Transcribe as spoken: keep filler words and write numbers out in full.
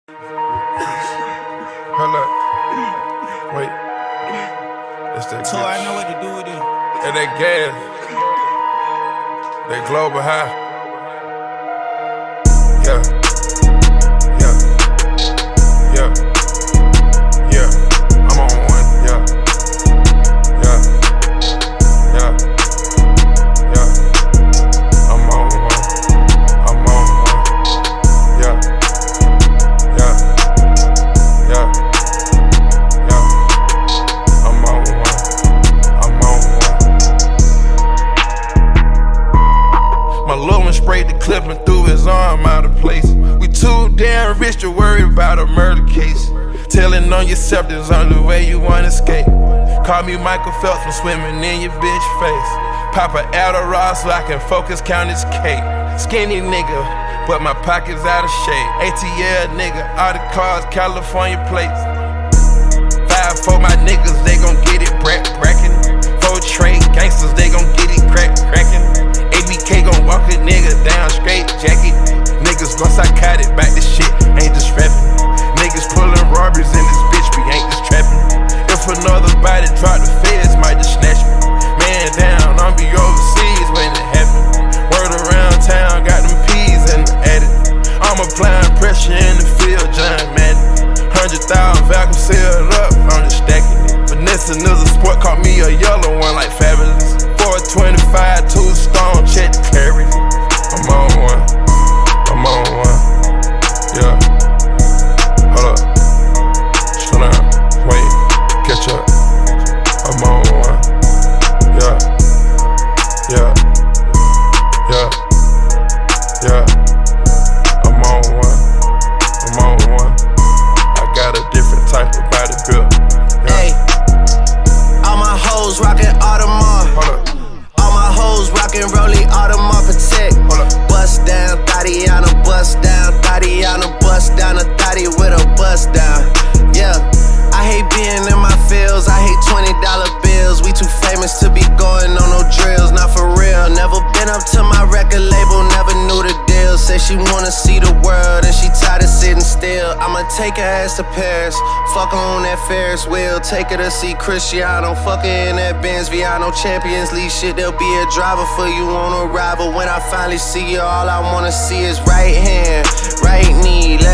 Hold up. Wait. It's that So gas. I know what to do with it. And that gas. That global high. Yeah. Yeah. Yeah. Yeah. I'm on one. Yeah. Yeah. Yeah. Yeah. I'm on one. I'm on one. Yeah. Yeah. Yeah. Yeah. I'm on one. I'm on one. My little one sprayed the clip and threw his arm out of place. We too damn rich to worry about a murder case. Telling on yourself there's only way you wanna escape. Call me Michael Phelps from swimming in your bitch face. Pop a Adderall so I can focus, count his cake. Skinny nigga, but my pockets out of shape. A T L nigga, all the cars, California plates. Five for my niggas, they gon' get it brack brackin'. Four trade gangsters, they gon' get it crack crackin'. A B K gon' walk a nigga down straight jacket. Niggas gon' psychotic back this shit, ain't just rapping. Niggas pullin' robberies in this bitch, we ain't just trapping. If another body drop, the feds might just snatch me. Man down, I'm be overseas when it happen. Word around town, got them peas in the attic. I'm applying pressure in the field, John Madden. Hundred thousand vacuum sealed up, I'm just stacking it. Finessing is a sport, caught me a yellow one like Fabulous. four twenty-five, two stone, check the clarity. I'm on one, I'm on one, yeah. Hold up, slow down, wait, catch up. I'm on one, yeah, yeah, yeah, yeah. I'm on one, I'm on one. I got a different type of body build. Hey, all my hoes rockin' Audemars. Hold up, All my hoes rockin' Rollie Audemars Protect. hold up. Bust down, Tatiana, bust down, Tatiana, bust down, a thotty with a bust down. Yeah, I hate being in my fields, I hate twenty dollar bills. We too famous to be going on no drills, not for real. Never been up to my record label, never knew the deal. Say she wanna see the world and she tired of sitting still. I'ma take her ass to Paris, fuck her on that Ferris wheel. Take her to see Cristiano, fuck her in that Benz Viano. Champions League shit, there'll be a driver for you on arrival. When I finally see you, all I wanna see is right hand, right knee, left